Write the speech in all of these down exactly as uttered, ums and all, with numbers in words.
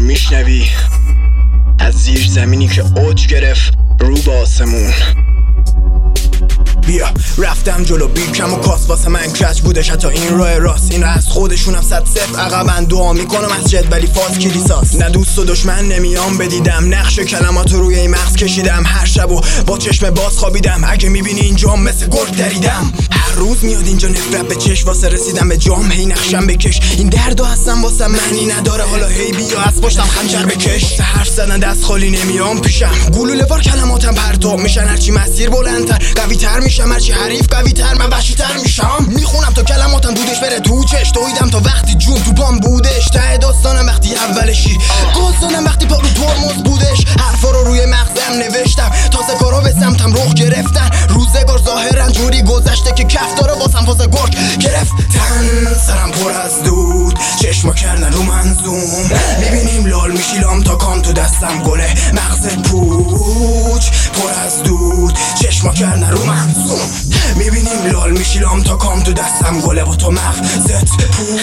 میشنوی از زیر زمینی که اوج گرفت رو به آسمون. بیا رفتم جلو بیکم و کاس واسه من کج بودش حتی این راه راست. این از خودشونم صد صفر عقبن دعا میکنم از جد ولی فاز کلیساس. نه دوست و دشمن نمیام بدیدم نقش کلمات روی این مغز کشیدم هر شب و با چشم باز خوابیدم. اگه میبینی اینجا مثل گرگ دریدم هر روز میاد اینجا نفرت به چشم واسه رسیدم به جام. هی نقشم بکش این دردو هستم واسه معنی نداره حالا هی بیا از پشتم خنجر بکش. واسه حرف زدن دست خالی نمیام پیشم گلوله وار کلماتم پرتاب میشن هرچی مسیر بلندتر قوی تر میشم هرچی حریف قوی تر من وحشی تر میشم. میخونم تا کلماتم دودش بره تو چش دویدم تا وقتی جون تو پام بودش ته داستانم وقتی اولشی گاز وقتی پا رو ترمز بودش. حرفا رو روی مغزم نوشتم تازه کارا به سمتم رخ گرفتن روزگار ظاهرا جوری گذشته که کف داره واسم فاز گرگ گرفتن. سرم پر از دود چشما کردن رو منظوم میبینیم لال میشیلام تا کام تو دستم گله مغزت پوچ پر از دود چشما کردن رو منظوم میبینیم لال میشیلام تا کام تو دستم گله با تو مغزت پوچ.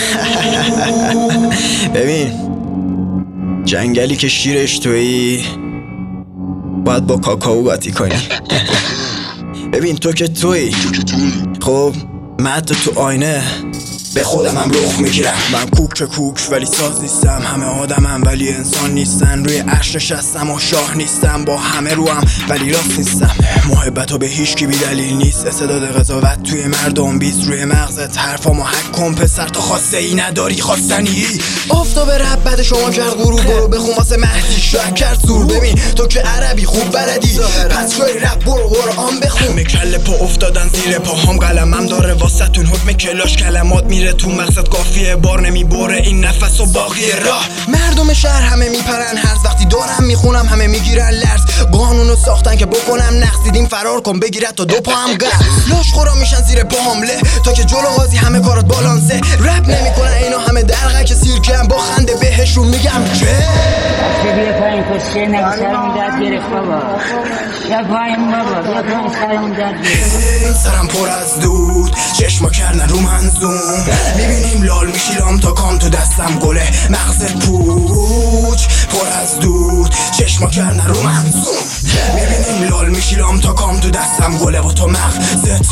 ببین جنگلی که شیرش تویی باید با کاکائو قاطی کنی. ببین تو که تویی خب من حتی تو آینه به خودم هم رخ میگیرم. من کوک کوک ولی ساز نیستم همه آدمم ولی انسان نیستن. روی عرش نشستم و شاه نیستم با همه رو هم ولی راست نیستم. محبتو به هیچ کی بی دلیل نیست استعداد قضاوت توی مردم بیست روی مغزت حرفامو حک کن پسر تا خواسته ای نداری خواستنی. آفتاب رب بعد شما کرد غروب برو بخون واسه مهدی شاید کرد زور. ببین تو که عربی خوب بلدی پس جای رب برو قرآن بخون. همه کله پا افتادن زیر پاهام قلمم داره واسه تون حکم کلاش کلمات میره تو مقصد کافیه بار نمیبره این نفس و باقی راه. مردم شهر همه میپرن هرز وقتی دارم میخونم همه میگیرن لرز. قانونو ساختن که بکنم نقص دیدیم فرار کن بگیرد تا دو پا هم گر لاش خورا میشن زیر پا حمله تا که جلو قاضی همه کارات بالانسه. رپ نمیکنن اینا همه درقه که سیرکم با خنده بهشون میگم که بیا پایین کشته نگه سرمون درد گرفت بابا بیا پایین بابا بیا پایین سرمون درد گرفت. سرم پر از دود چشما کردن رو منظوم میبینیم لال میشیلام تا کام تو دستم گله مغزت پوچ پر از دود چشما کردن رو منظوم میبینیم لال میشیلام تا کام تو دستم گله با تو مغزت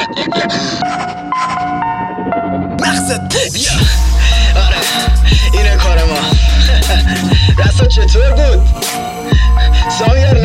مغزت پوچ. آره اینه کار ما. دستا چطور بود؟ سایر